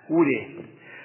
Ури.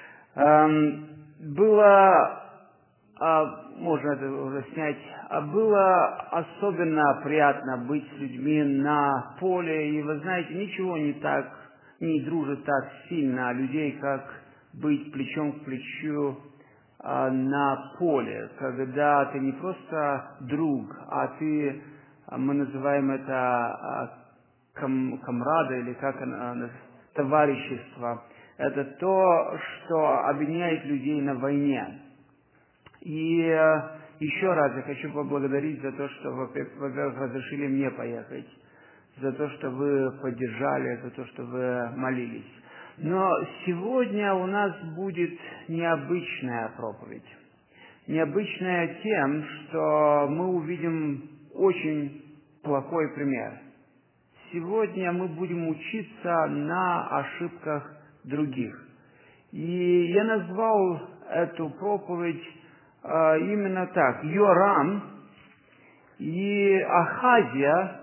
Было, можно это уже снять, было особенно приятно быть с людьми на поле, и вы знаете, ничего не дружит так сильно людей, как быть плечом к плечу на поле, когда ты не просто друг, а ты, мы называем это камрада, или как оно, товарищество. Это то, что объединяет людей на войне. И еще раз я хочу поблагодарить за то, что, во-первых, разрешили мне поехать, за то, что вы поддержали, за то, что вы молились. Но сегодня у нас будет необычная проповедь. Необычная тем, что мы увидим очень плохой пример. Сегодня мы будем учиться на ошибках других. И я назвал эту проповедь именно так. Йорам и Ахазия,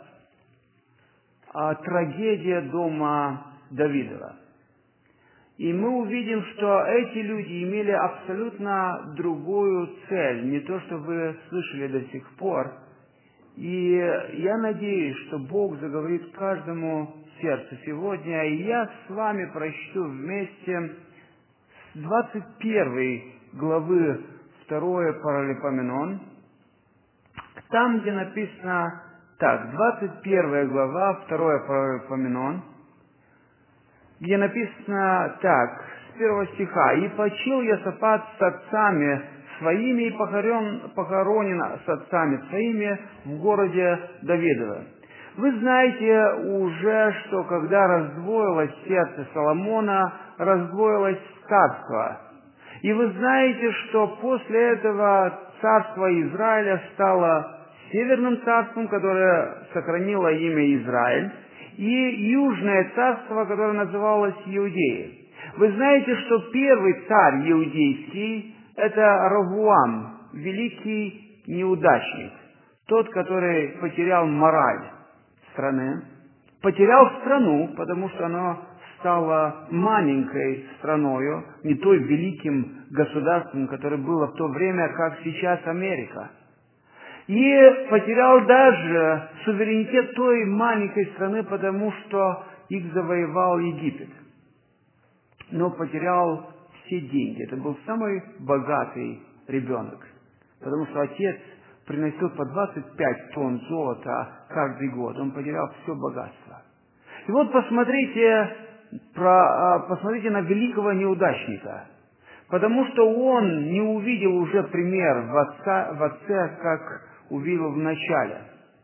трагедия дома Давидова. И мы увидим, что эти люди имели абсолютно другую цель, не то, что вы слышали до сих пор. И я надеюсь, что Бог заговорит каждому сердцу сегодня, и я с вами прочту вместе с 21 главы 2 Паралипоменон, там, где написано так, 21 глава 2 Паралипоменон, где написано так, с 1 стиха: «И почил Йосафат с отцами своими и похоронен с отцами своими в городе Давидове». Вы знаете уже, что когда раздвоилось сердце Соломона, раздвоилось царство. И вы знаете, что после этого царство Израиля стало северным царством, которое сохранило имя Израиль, и южное царство, которое называлось Иудеей. Вы знаете, что первый царь иудейский – это Ровоам, великий неудачник, тот, который потерял мораль страны, потерял страну, потому что она стала маленькой страною, не той великим государством, которое было в то время, как сейчас Америка. И потерял даже суверенитет той маленькой страны, потому что их завоевал Египет. Но потерял все деньги. Это был самый богатый ребенок, потому что отец приносил по 25 тонн золота каждый год. Он потерял все богатство. И вот посмотрите на великого неудачника, потому что он не увидел уже пример в отце, как увидел в начале.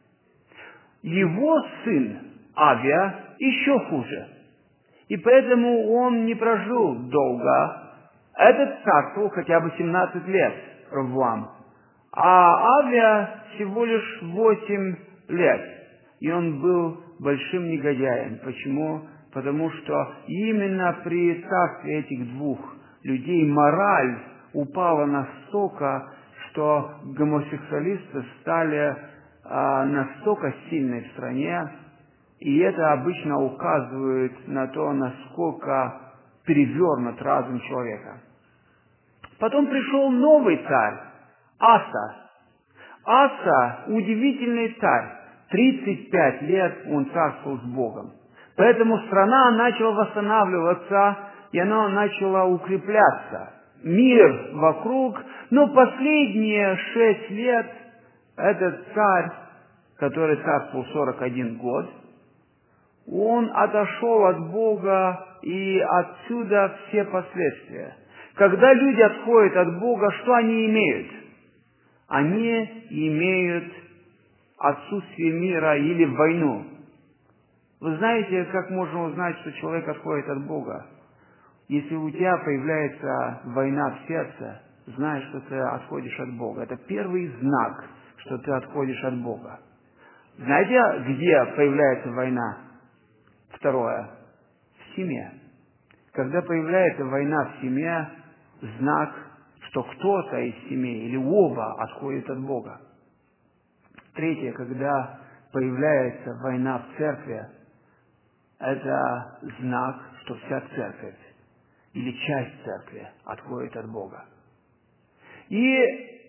Его сын Авия еще хуже. И поэтому он не прожил долго. Этот царствовал хотя бы 17 лет, Ровоам. А Авия всего лишь 8 лет. И он был большим негодяем. Почему? Потому что именно при царстве этих двух людей мораль упала настолько, что гомосексуалисты стали настолько сильной в стране, и это обычно указывает на то, насколько перевернут разум человека. Потом пришел новый царь, Аса. Аса – удивительный царь. 35 лет он царствовал с Богом. Поэтому страна начала восстанавливаться, и она начала укрепляться. Мир вокруг, но последние 6 лет этот царь, который царствовал 41 год, он отошел от Бога, и отсюда все последствия. Когда люди отходят от Бога, что они имеют? Они имеют отсутствие мира или войну. Вы знаете, как можно узнать, что человек отходит от Бога? Если у тебя появляется война в сердце, знай, что ты отходишь от Бога. Это первый знак, что ты отходишь от Бога. Знаете, где появляется война? Второе. В семье. Когда появляется война в семье, знак, что кто-то из семьи или оба отходят от Бога. Третье. Когда появляется война в церкви, это знак, что вся церковь или часть церкви отходит от Бога. И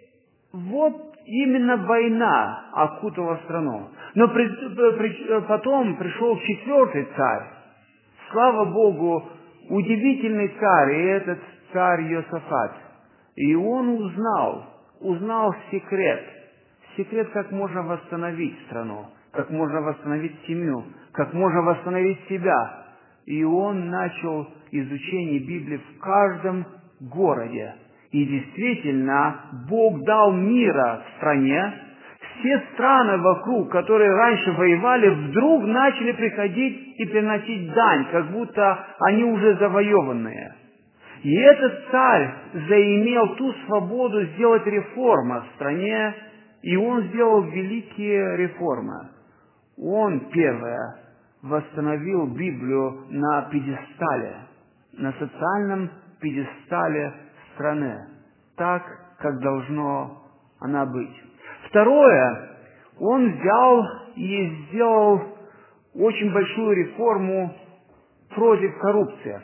вот именно война окутала страну. Но потом пришел 4-й царь. Слава Богу, удивительный царь, и этот царь Йосафат. И он узнал секрет, как можно восстановить страну, как можно восстановить семью, как можно восстановить себя. И он начал изучение Библии в каждом городе. И действительно, Бог дал мира в стране. Все страны вокруг, которые раньше воевали, вдруг начали приходить и приносить дань, как будто они уже завоеванные. И этот царь заимел ту свободу сделать реформы в стране, и он сделал великие реформы. Он, первое, восстановил Библию на пьедестале, на социальном пьедестале страны, так, как должно она быть. Второе, он взял и сделал очень большую реформу против коррупции.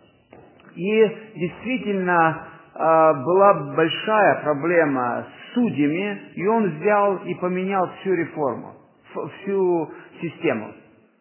И действительно была большая проблема с судьями, и он взял и поменял всю реформу, всю систему.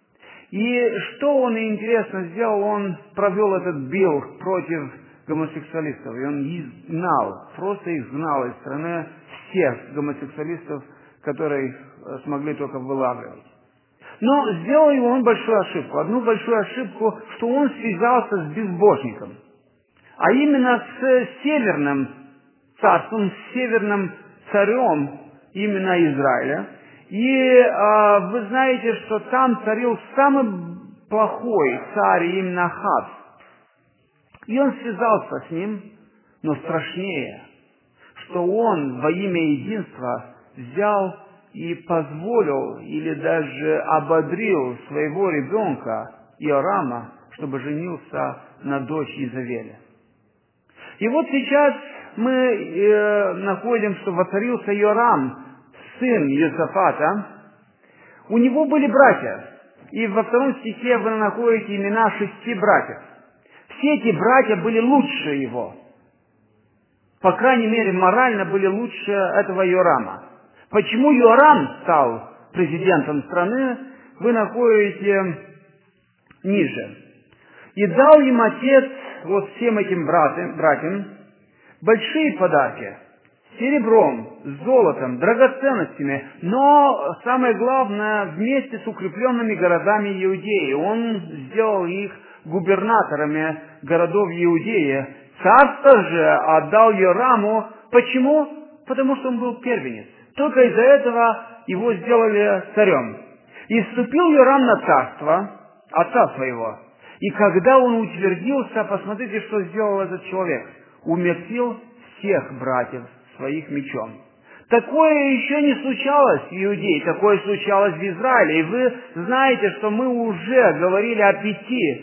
И что он, интересно, сделал? Он провел этот билл против гомосексуалистов, и он просто изгнал из страны всех гомосексуалистов, которые смогли только вылавливать. Но сделал его он большую ошибку. Одну большую ошибку, что он связался с безбожником. А именно с северным царством, с северным царем именно Израиля. И вы знаете, что там царил самый плохой царь, именно Ахав. И он связался с ним, но страшнее, что он во имя единства взял и позволил или даже ободрил своего ребенка Иорама, чтобы женился на дочь Изавели. И вот сейчас мы находим, что воцарился Иорам, сын Йосафата. У него были братья. И во 2 стихе вы находите имена 6 братьев. Все эти братья были лучше его. По крайней мере, морально были лучше этого Иорама. Почему Иорам стал президентом страны, вы находите ниже. И дал им отец, вот всем этим братьям, большие подарки. Серебром, золотом, драгоценностями, но самое главное, вместе с укрепленными городами Иудеи. Он сделал их губернаторами городов Иудеи. Царство же отдал Йораму. Почему? Потому что он был первенец. Только из-за этого его сделали царем. И вступил Йорам на царство отца своего. И когда он утвердился, посмотрите, что сделал этот человек. Умертвил всех братьев своих мечом. Такое еще не случалось в Иудее, такое случалось в Израиле. И вы знаете, что мы уже говорили о 5.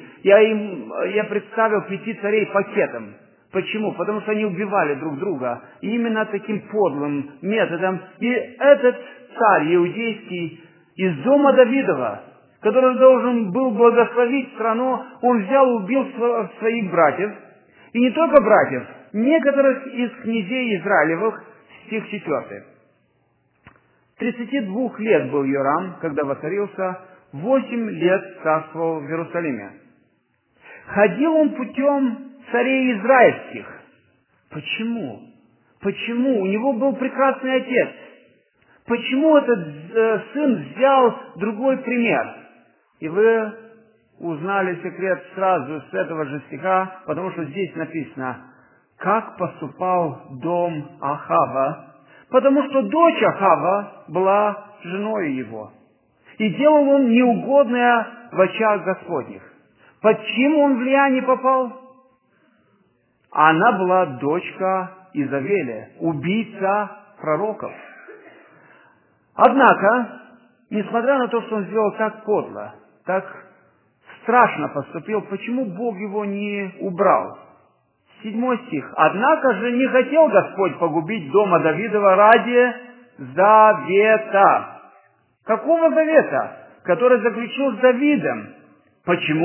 Я представил 5 царей пакетом. Почему? Потому что они убивали друг друга. И именно таким подлым методом. И этот царь иудейский из дома Давидова, который должен был благословить страну, он взял и убил своих братьев. И не только братьев, некоторых из князей Израилевых, стих 4. 32 лет был Йорам, когда воцарился, 8 лет царствовал в Иерусалиме. Ходил он путем царей израильских. Почему? Почему? У него был прекрасный отец. Почему этот сын взял другой пример? И вы узнали секрет сразу с этого же стиха, потому что здесь написано, как поступал дом Ахава, потому что дочь Ахава была женой его. И делал он неугодное в очах Господних. Под чьим он влияние попал? Она была дочка Изавеля, убийца пророков. Однако, несмотря на то, что он сделал так подло, так страшно поступил, почему Бог его не убрал? 7 стих. «Однако же не хотел Господь погубить дома Давидова ради завета». Какого завета? Который заключил с Давидом. Почему?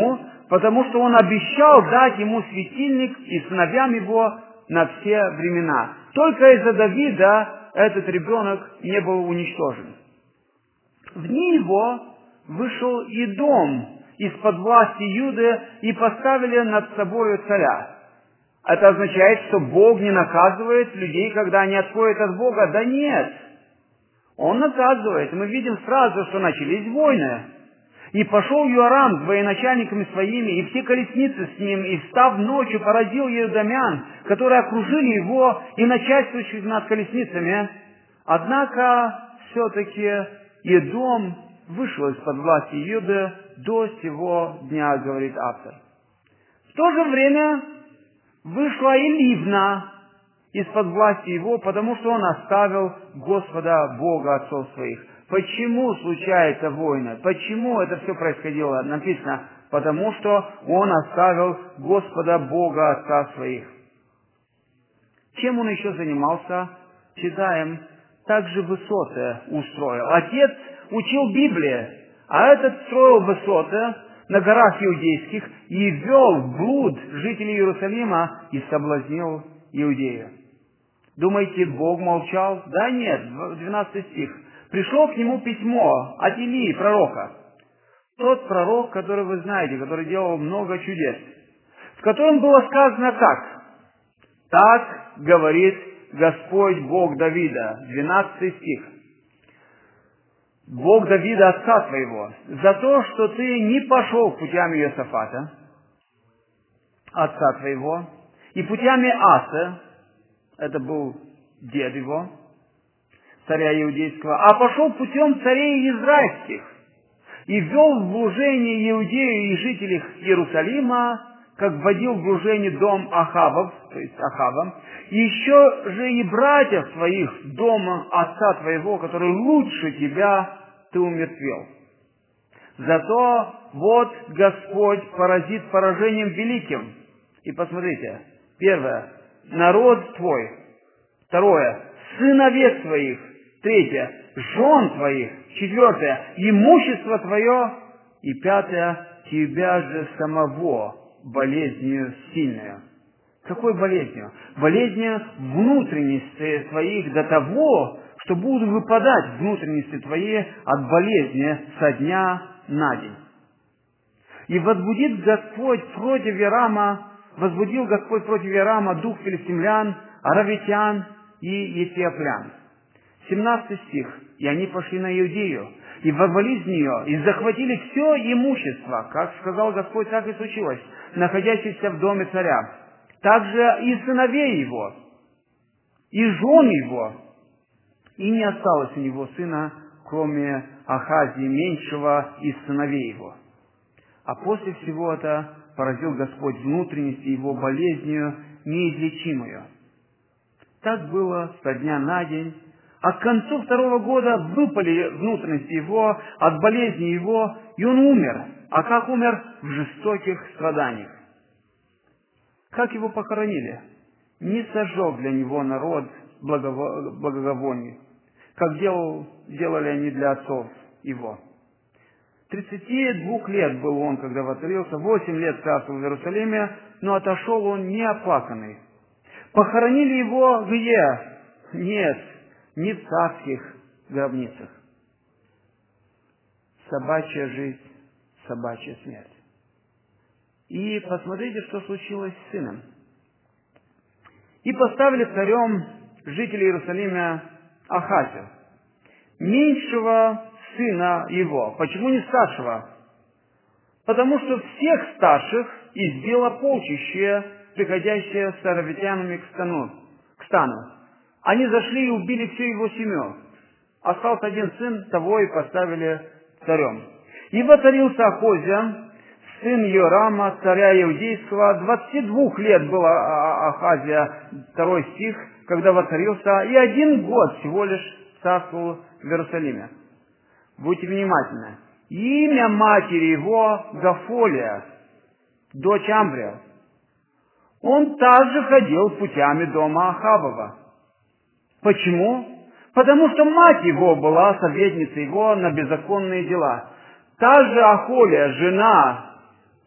потому что он обещал дать ему светильник и сыновьям его на все времена. Только из-за Давида этот ребенок не был уничтожен. В дни его вышел Идом из-под власти Юды и поставили над собою царя. Это означает, что Бог не наказывает людей, когда они отходят от Бога? Да нет. Он наказывает. Мы видим сразу, что начались войны. И пошел Иорам с военачальниками своими, и все колесницы с ним, и, встав ночью, поразил иудомян, которые окружили его, и начальствующих над колесницами. Однако, все-таки, Идом вышел из-под власти Юды до сего дня, говорит автор. В то же время вышла и Ливна из-под власти его, потому что он оставил Господа Бога отцов своих. Почему случаются войны? Почему это все происходило? Написано, потому что он оставил Господа Бога отца своих. Чем он еще занимался? Читаем, также высоты устроил. Отец учил Библии, а этот строил высоты на горах иудейских и ввел в блуд жителей Иерусалима и соблазнил Иудею. Думаете, Бог молчал? Да нет, 12 стих. Пришло к нему письмо от Илии, пророка. Тот пророк, который вы знаете, который делал много чудес, в котором было сказано как? Так говорит Господь Бог Давида. 12 стих. Бог Давида, отца твоего, за то, что ты не пошел путями Иосафата, отца твоего, и путями Асы, это был дед его, царя иудейского, а пошел путем царей израильских, и ввел в блужение Иудею и жителей Иерусалима, как вводил в блужение дом Ахавов, то есть Ахава, и еще же и братьев твоих дома отца твоего, который лучше тебя ты умертвил. Зато вот Господь поразит поражением великим. И посмотрите, первое, народ твой, второе, сыновей твоих, третье, жен твоих, четвертое, имущество твое, и пятое, тебя же самого болезнью сильную. Какой болезнью? Болезнью внутренности твоих до того, что будут выпадать внутренности твои от болезни со дня на день. И возбудил Господь против Иорама дух филистимлян, аравитян и ефиоплян. 17 стих. И они пошли на Иудею, и ворвались в нее, и захватили все имущество, как сказал Господь, так и случилось, находящееся в доме царя. Также и сыновей его, и жен его, и не осталось у него сына, кроме Ахазии, меньшего из сыновей его. А после всего это поразил Господь внутренности его болезнью неизлечимую. Так было со дня на день, а к концу 2-го года выпали внутренности его от болезни его, и он умер. А как умер? В жестоких страданиях. Как его похоронили? Не сожег для него народ благоговоний, как делали они для отцов его. 32 лет был он, когда воцарился, 8 лет царствовал в Иерусалиме, но отошел он неоплаканный. Похоронили его где? Нет, не в царских гробницах. Собачья жизнь, собачья смерть. И посмотрите, что случилось с сыном. И поставили царем жителей Иерусалима Ахазию, меньшего сына его. Почему не старшего? Потому что всех старших избило полчище, приходящее с аравитянами к стану. Они зашли и убили всю его семью. Остался один сын, того и поставили царем. И воцарился Ахозия, сын Иорама, царя иудейского. 22 лет было Ахазия, 2 стих, когда воцарился, и 1 год всего лишь царствовал в Иерусалиме. Будьте внимательны. Имя матери его Гафолия, дочь Амбрия. Он также ходил путями дома Ахавова. Почему? Потому что мать его была советницей его на беззаконные дела. Та же Ахолия, жена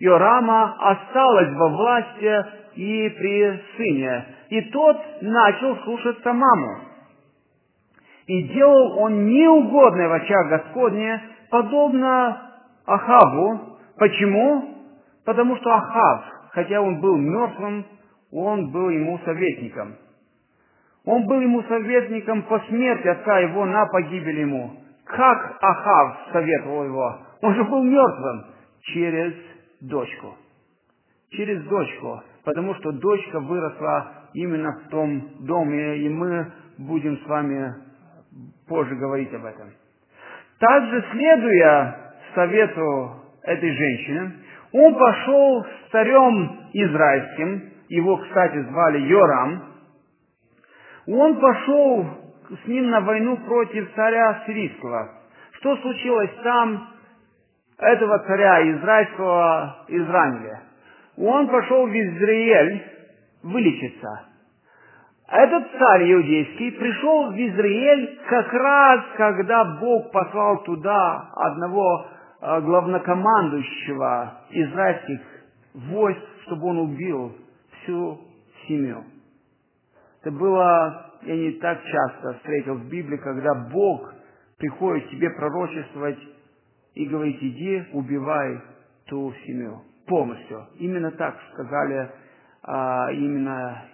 Йорама осталось во власти и при сыне, и тот начал слушаться маму. И делал он неугодное в очах Господне, подобно Ахаву. Почему? Потому что Ахав, хотя он был мертвым, он был ему советником. Он был ему советником по смерти отца его на погибель ему. Как Ахав советовал его? Он же был мертвым. Через дочку. Через дочку. Потому что дочка выросла именно в том доме, и мы будем с вами позже говорить об этом. Также, следуя совету этой женщины, он пошел с царем израильским, его, кстати, звали Йорам. Он пошел с ним на войну против царя сирийского. Что случилось там? Этого царя израильского изранили. Он пошел в Израиль вылечиться. Этот царь иудейский пришел в Израиль как раз, когда Бог послал туда одного главнокомандующего израильских войск, чтобы он убил всю семью. Это было, я не так часто встретил в Библии, когда Бог приходит тебе пророчествовать и говорит: иди, убивай ту семью полностью. Именно так сказали именно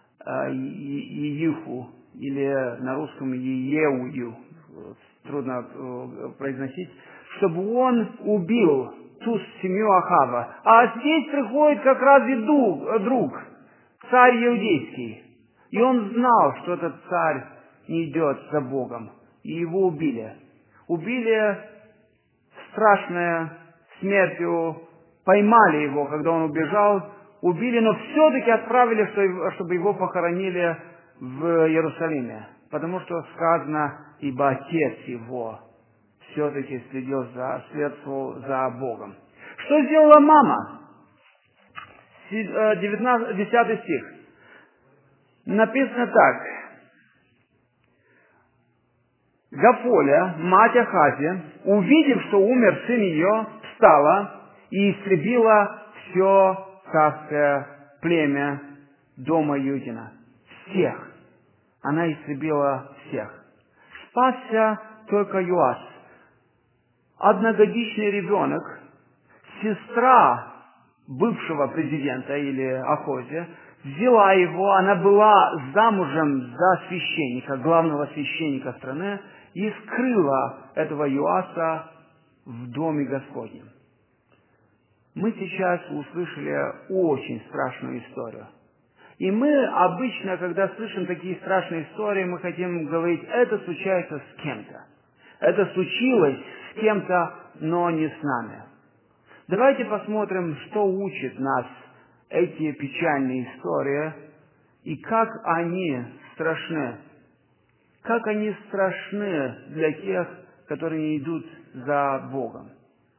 Иеху, или на русском Еую, трудно произносить, чтобы он убил ту семью Ахава. А здесь приходит как раз и друг, царь иудейский. И он знал, что этот царь не идет за Богом. И его убили. Убили страшной смертью, поймали его, когда он убежал, убили, но все-таки отправили, чтобы его похоронили в Иерусалиме. Потому что сказано, ибо отец его все-таки следовал за Богом. Что сделала мама? 10 стих. Написано так. Гафоля, мать Ахази, увидев, что умер сын ее, встала и истребила все царское племя дома Иудина. Всех. Она истребила всех. Спасся только Йоас. Одногодичный ребенок, сестра бывшего президента или Ахозия, взяла его, она была замужем за священника, главного священника страны, и скрыла этого Йоаса в доме Господнем. Мы сейчас услышали очень страшную историю. И мы обычно, когда слышим такие страшные истории, мы хотим говорить: это случается с кем-то. Это случилось с кем-то, но не с нами. Давайте посмотрим, что учит нас эти печальные истории и как они страшны. Как они страшны для тех, которые не идут за Богом.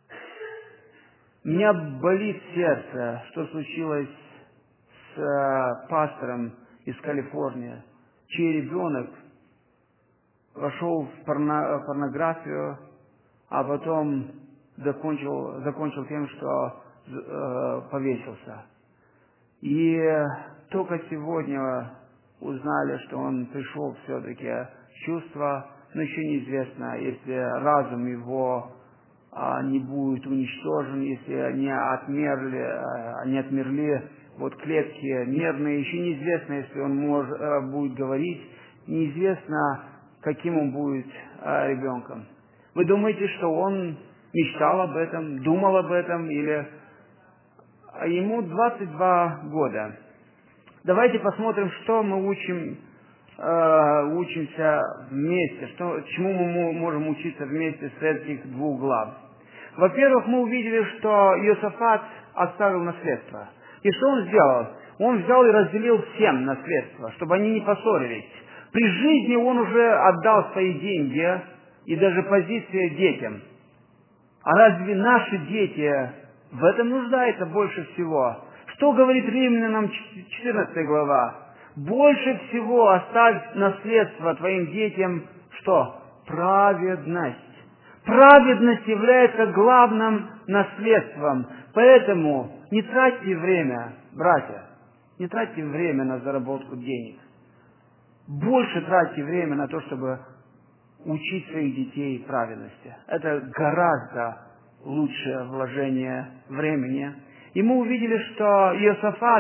У меня болит сердце, что случилось с пастором из Калифорнии, чей ребенок вошел в порнографию, а потом закончил тем, что повесился. И только сегодня узнали, что он пришел все-таки в чувство, но еще неизвестно, если разум его не будет уничтожен, если не отмерли вот клетки нервные, еще неизвестно, если он будет говорить, неизвестно, каким он будет ребенком. Вы думаете, что он мечтал об этом, думал об этом, или ему 22 года? Давайте посмотрим, что мы учимся вместе, чему мы можем учиться вместе с этих двух глав. Во-первых, мы увидели, что Иосафат оставил наследство. И что он сделал? Он взял и разделил всем наследство, чтобы они не поссорились. При жизни он уже отдал свои деньги и даже позиции детям. А разве наши дети в этом нуждаются больше всего? Что говорит Римлянам 14 глава? Больше всего оставь наследство твоим детям, что? Праведность. Праведность является главным наследством. Поэтому не тратьте время, братья, не тратьте время на заработку денег. Больше тратьте время на то, чтобы учить своих детей праведности. Это гораздо лучшее вложение времени. И мы увидели, что Иосафат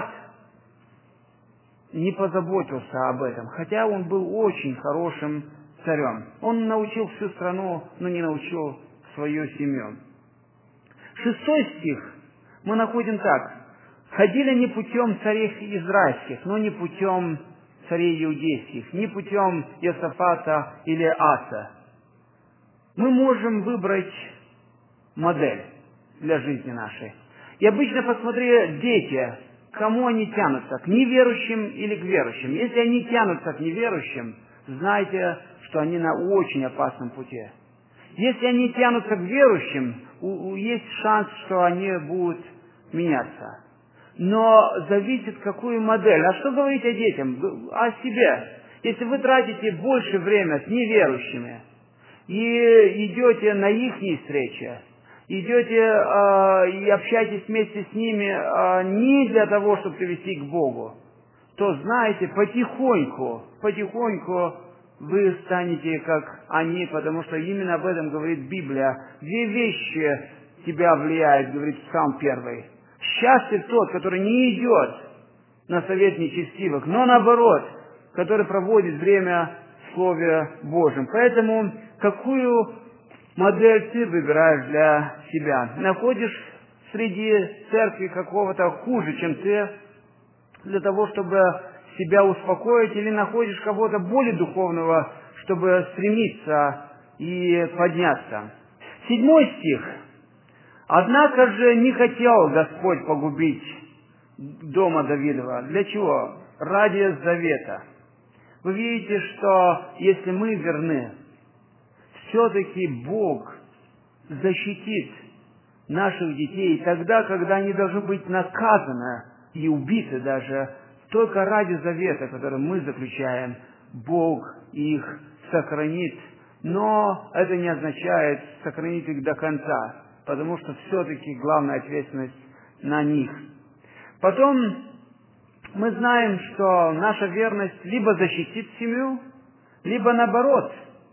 не позаботился об этом, хотя он был очень хорошим царем. Он научил всю страну, но не научил свою семью. 6 стих мы находим так. «Ходили не путем царей израильских, но не путем царей иудейских, не путем Иосафата или Аса». Мы можем выбрать модель для жизни нашей. И обычно посмотри, дети, к кому они тянутся, к неверующим или к верующим. Если они тянутся к неверующим, знайте, что они на очень опасном пути. Если они тянутся к верующим, есть шанс, что они будут меняться. Но зависит, какую модель. А что говорить о детям? О себе. Если вы тратите больше времени с неверующими и идете на их встречи, идете и общаетесь вместе с ними не для того, чтобы привести к Богу, то знаете, потихоньку вы станете как они, потому что именно об этом говорит Библия. 2 вещи тебя влияют, говорит Псалм 1. Счастлив тот, который не идет на совет нечестивых, но наоборот, который проводит время в Слове Божьем. Поэтому какую модель ты выбираешь для себя? Находишь среди церкви какого-то хуже, чем ты, для того, чтобы себя успокоить, или находишь кого-то более духовного, чтобы стремиться и подняться? 7 стих. «Однако же не хотел Господь погубить дома Давидова». Для чего? Ради завета. Вы видите, что если мы верны, все-таки Бог защитит наших детей тогда, когда они должны быть наказаны и убиты даже, только ради завета, который мы заключаем, Бог их сохранит. Но это не означает сохранить их до конца, потому что все-таки главная ответственность на них. Потом мы знаем, что наша верность либо защитит семью, либо наоборот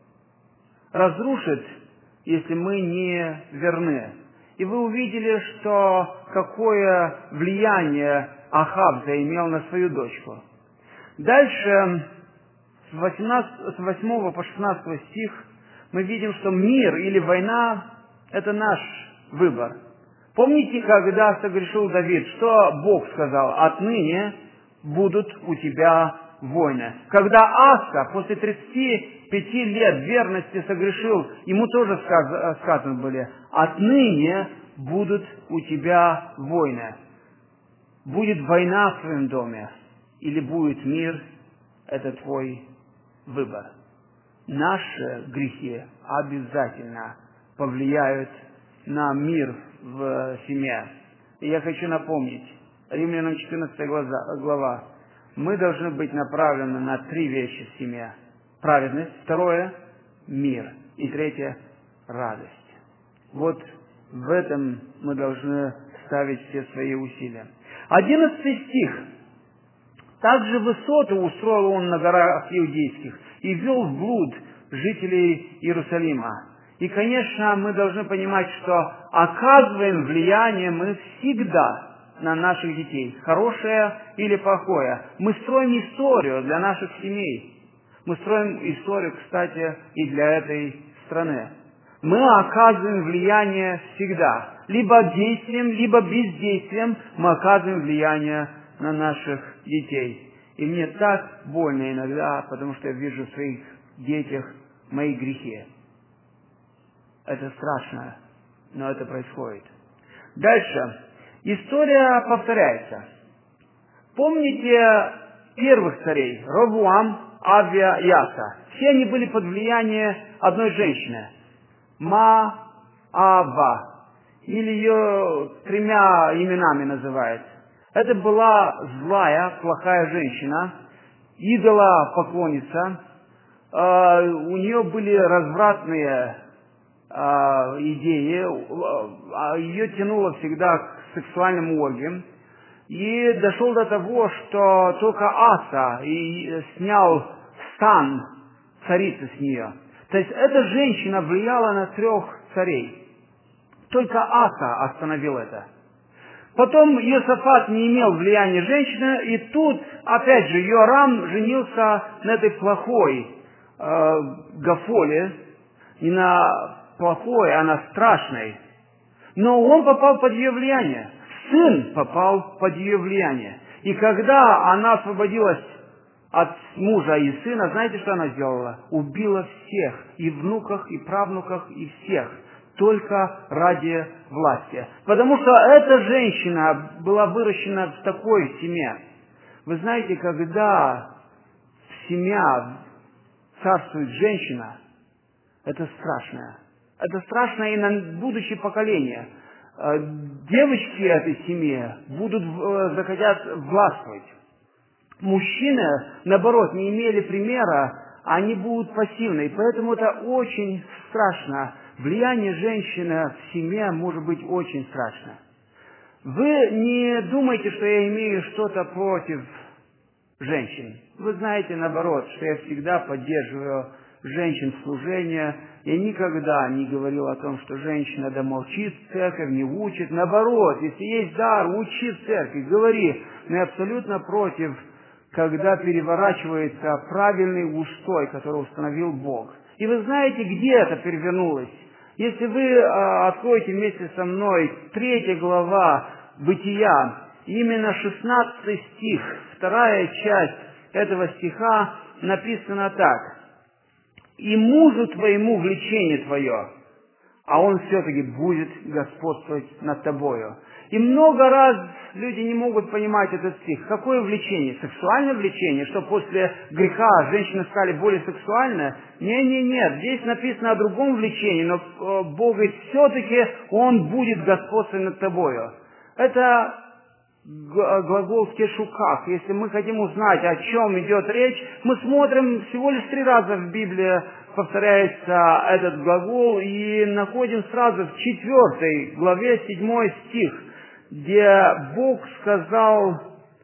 разрушит, если мы не верны. И вы увидели, что какое влияние Ахав заимел на свою дочку. Дальше, с 8 по 16 стих, мы видим, что мир или война – это наш выбор. Помните, когда согрешил Давид, что Бог сказал? «Отныне будут у тебя войны». Когда Аса после 35 лет верности согрешил, ему тоже сказано были: «Отныне будут у тебя войны». Будет война в твоем доме или будет мир – это твой выбор. Наши грехи обязательно повлияют на мир в семье. И я хочу напомнить, Римлянам 14 глава, мы должны быть направлены на 3 вещи в семье. Праведность, 2 – мир, и 3 – радость. Вот в этом мы должны ставить все свои усилия. 11 стих. «Также высоты устроил он на горах иудейских и ввел в блуд жителей Иерусалима». И, конечно, мы должны понимать, что оказываем влияние мы всегда на наших детей, хорошее или плохое. Мы строим историю для наших семей. Мы строим историю, кстати, и для этой страны. Мы оказываем влияние всегда. Либо действием, либо бездействием мы оказываем влияние на наших детей. И мне так больно иногда, потому что я вижу в своих детях мои грехи. Это страшно, но это происходит. Дальше. История повторяется. Помните первых царей? Ровоам, Авия и Аса. Все они были под влиянием одной женщины. Маава. Или ее 3 именами называют. Это была злая, плохая женщина, идолопоклонница. У нее были развратные идее, ее тянуло всегда к сексуальным оргиям, и дошел до того, что только Аса и снял сан царицы с нее. То есть эта женщина влияла на 3 царей. Только Аса остановил это. Потом Иосафат не имел влияния женщины, и тут, опять же, Йорам женился на этой плохой Гафоле, не на плохой, а на страшной. Но он попал под ее влияние. Сын попал под ее влияние. И когда она освободилась от мужа и сына, знаете, что она сделала? Убила всех, и внуках, и правнуках, и всех. Только ради власти. Потому что эта женщина была выращена в такой семье. Вы знаете, когда семья царствует женщина, это страшно. Это страшно и на будущее поколение. Девочки этой семьи захотят властвовать. Мужчины, наоборот, не имели примера, они будут пассивны. И поэтому это очень страшно. Влияние женщины в семье может быть очень страшно. Вы не думайте, что я имею что-то против женщин. Вы знаете, наоборот, что я всегда поддерживаю женщин в служении. Я никогда не говорил о том, что женщина да молчит в церковь, не учит. Наоборот, если есть дар, учи в церкви, говори. Но я абсолютно против, когда переворачивается правильный устой, который установил Бог. И вы знаете, где это перевернулось? Если вы откроете вместе со мной 3 глава Бытия, именно 16 стих, 2 часть этого стиха написано так. «И мужу твоему влечение твое, а он все-таки будет господствовать над тобою». И много раз люди не могут понимать этот стих. Какое влечение? Сексуальное влечение? Что после греха женщины стали более сексуальны? Нет. Здесь написано о другом влечении, но Бог говорит, все-таки Он будет господствовать над тобою. Это глагол в кешуках. Если мы хотим узнать, о чем идет речь, мы смотрим всего лишь 3 раза в Библии повторяется этот глагол и находим сразу в 4 главе 7 стих, где Бог сказал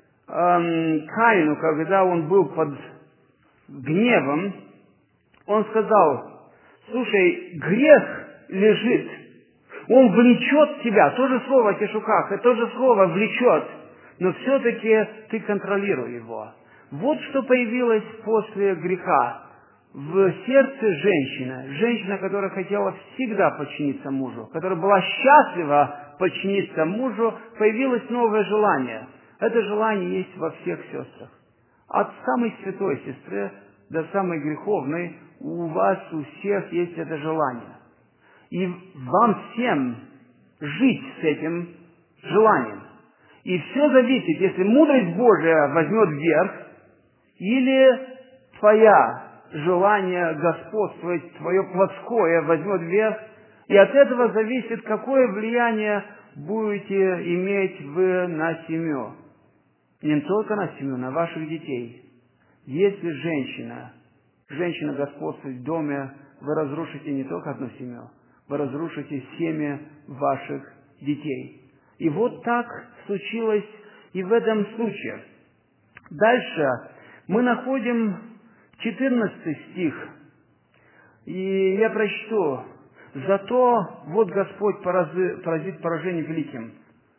Каину, когда он был под гневом, он сказал: слушай, грех лежит, он влечет тебя. То же слово в кешуках, это то же слово влечет, но все-таки ты контролируй его. Вот что появилось после греха. В сердце женщина, которая хотела всегда подчиниться мужу, которая была счастлива подчиниться мужу, появилось новое желание. Это желание есть во всех сестрах. От самой святой сестры до самой греховной у вас у всех есть это желание. И вам всем жить с этим желанием. И все зависит, если мудрость Божия возьмет вверх, или твоя желание господствовать, твое плотское возьмет вверх, и от этого зависит, какое влияние будете иметь вы на семью. Не только на семью, на ваших детей. Если женщина господствует в доме, вы разрушите не только одну семью, вы разрушите семьи ваших детей. И вот так случилось и в этом случае. Дальше мы находим 14 стих, и я прочту. «Зато вот Господь поразит поражением великим.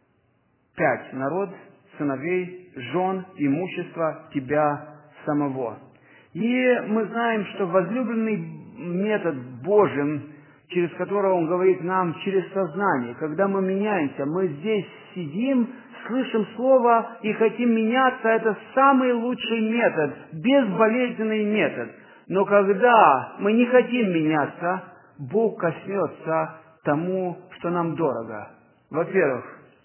5. Народ, сыновей, жен, имущество тебя самого». И мы знаем, что возлюбленный метод Божий, через которого Он говорит нам через сознание, когда мы меняемся, мы здесь сидим, слышим Слово и хотим меняться, это самый лучший метод, безболезненный метод. Но когда мы не хотим меняться, Бог коснется тому, что нам дорого. Во-первых,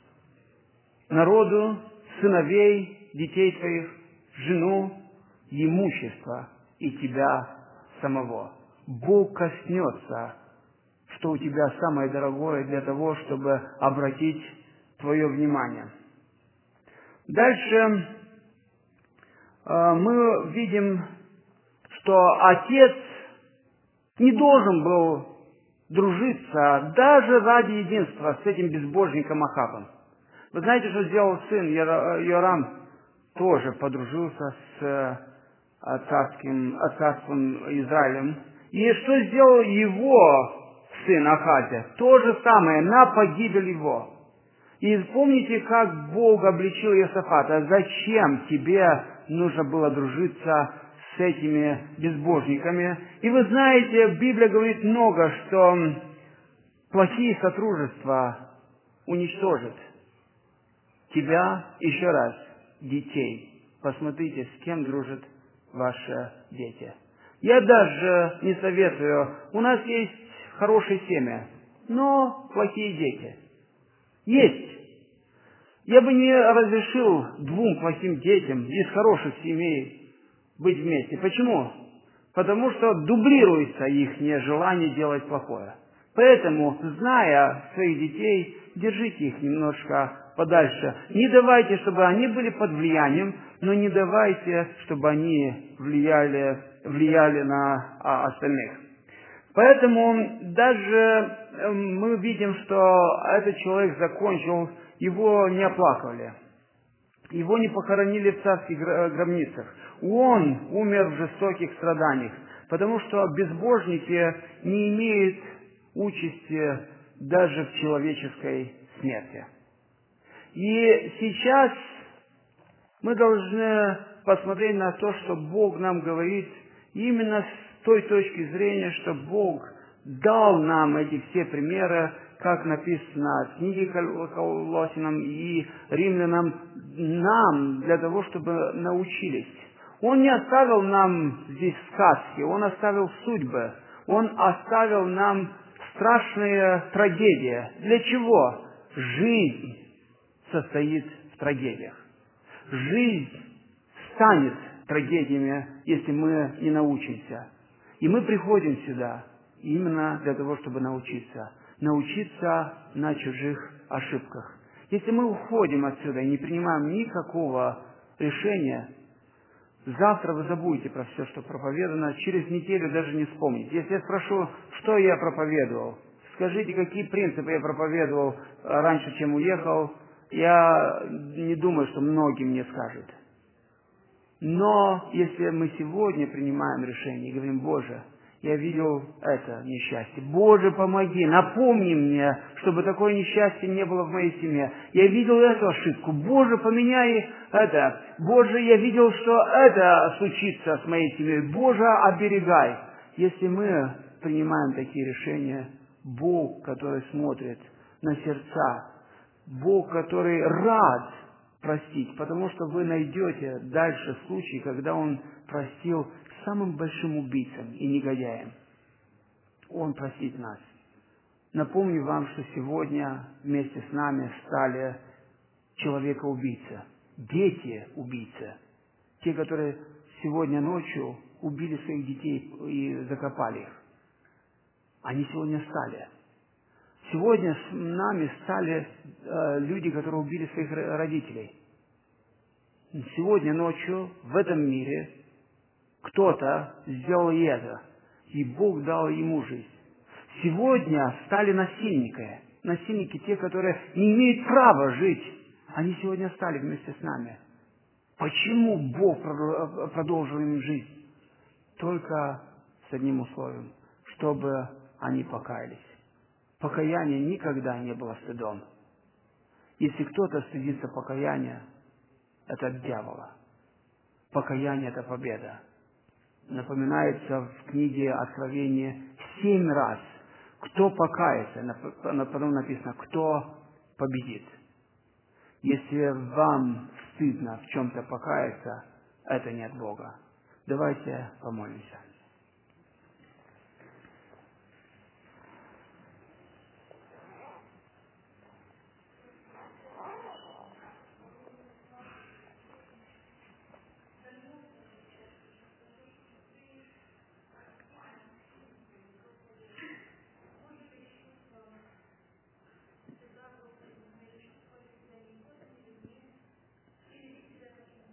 народу, сыновей, детей твоих, жену, имущество и тебя самого. Бог коснется, что у тебя самое дорогое, для того, чтобы обратить твое внимание. Дальше мы видим, что отец не должен был дружиться даже ради единства с этим безбожником Ахабом. Вы знаете, что сделал сын Йорам? Тоже подружился с царством Израилем. И что сделал его сын Ахазия? То же самое, на погибель его. И помните, как Бог обличил Иосафата? Зачем тебе нужно было дружиться с этими безбожниками? И вы знаете, Библия говорит много, что плохие сотрудничества уничтожат тебя, еще раз, детей. Посмотрите, с кем дружат ваши дети. Я даже не советую, у нас есть хорошие семьи, но плохие дети. Есть. Я бы не разрешил двум плохим детям из хороших семей быть вместе. Почему? Потому что дублируется их желание делать плохое. Поэтому, зная своих детей, держите их немножко подальше. Не давайте, чтобы они были под влиянием, но не давайте, чтобы они влияли на остальных. Поэтому даже мы видим, что этот человек закончил, его не оплакивали. Его не похоронили в царских гробницах. Он умер в жестоких страданиях, потому что безбожники не имеют участи даже в человеческой смерти. И сейчас мы должны посмотреть на то, что Бог нам говорит именно с той точки зрения, что Бог дал нам эти все примеры, как написано в книге Колоссянам и Римлянам, нам для того, чтобы научились. Он не оставил нам здесь сказки, Он оставил судьбы, Он оставил нам страшные трагедии. Для чего? Жизнь состоит в трагедиях. Жизнь станет трагедиями, если мы не научимся. И мы приходим сюда именно для того, чтобы научиться. Научиться на чужих ошибках. Если мы уходим отсюда и не принимаем никакого решения, завтра вы забудете про все, что проповедано, через неделю даже не вспомните. Если я спрошу, что я проповедовал, скажите, какие принципы я проповедовал раньше, чем уехал, я не думаю, что многие мне скажут. Но если мы сегодня принимаем решение и говорим: Боже, я видел это несчастье. Боже, помоги, напомни мне, чтобы такое несчастье не было в моей семье. Я видел эту ошибку. Боже, поменяй это. Боже, я видел, что это случится с моей семьей. Боже, оберегай. Если мы принимаем такие решения, Бог, который смотрит на сердца, Бог, который рад простить, потому что вы найдете дальше случай, когда Он простил самым большим убийцам и негодяям. Он простит нас. Напомню вам, что сегодня вместе с нами стали человека-убийцы, дети-убийцы, те, которые сегодня ночью убили своих детей и закопали их. Они сегодня стали. Сегодня с нами стали люди, которые убили своих родителей. Сегодня ночью в этом мире кто-то сделал и это, и Бог дал ему жизнь. Сегодня стали насильники. Насильники, те, которые не имеют права жить, они сегодня стали вместе с нами. Почему Бог продолжил им жизнь? Только с одним условием, чтобы они покаялись. Покаяние никогда не было стыдом. Если кто-то стыдится покаяния, это от дьявола. Покаяние – это победа. Напоминается в книге Откровения 7 раз. Кто покается, потом написано, кто победит. Если вам стыдно в чем-то покаяться, это не от Бога. Давайте помолимся.